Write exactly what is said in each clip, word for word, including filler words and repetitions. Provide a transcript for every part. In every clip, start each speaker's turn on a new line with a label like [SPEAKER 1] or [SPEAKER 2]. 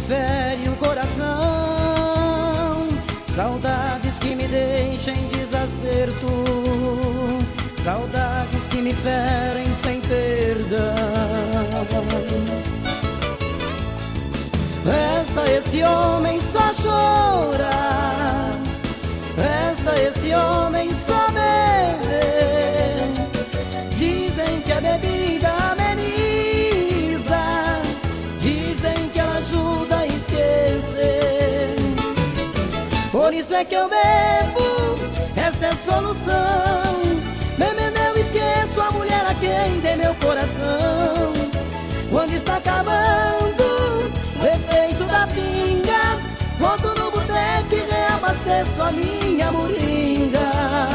[SPEAKER 1] fere o coração, saudades que me deixam em desacerto, saudades que me ferem sem perdão. Resta esse homem só chorar, resta esse homem só beber. Dizem que a bebida ameniza, dizem que ela ajuda a esquecer. Por isso é que eu bebo, essa é a solução. Bebendo eu esqueço a mulher a quem dei meu coração. Quando está acabando o efeito da pinga, volto no boteco e reabasteço a minha moringa.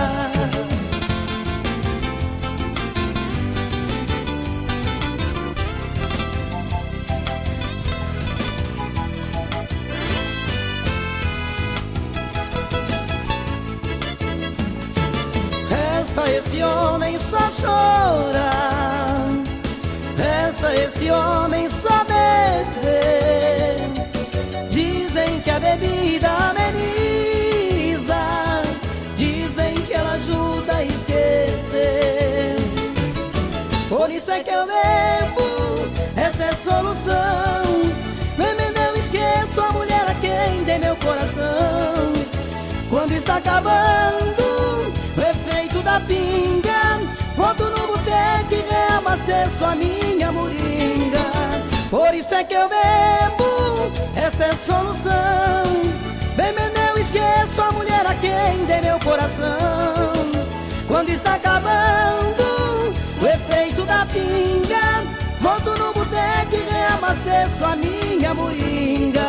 [SPEAKER 1] Resta esse homem só chorar, resta esse homem só beber. Dizem que a bebida ameniza, dizem que ela ajuda a esquecer. Por isso é que eu bebo, essa é a solução. Bebendo eu esqueço a mulher a quem dei meu coração. Quando está acabando o efeito da pinga, volto no boteco e reabasteço a minha moringa. Por isso é que eu bebo, essa é a solução. Bebendo eu esqueço a mulher a quem dei meu coração. Quando está acabando o efeito da pinga, volto no boteco e reabasteço a minha moringa.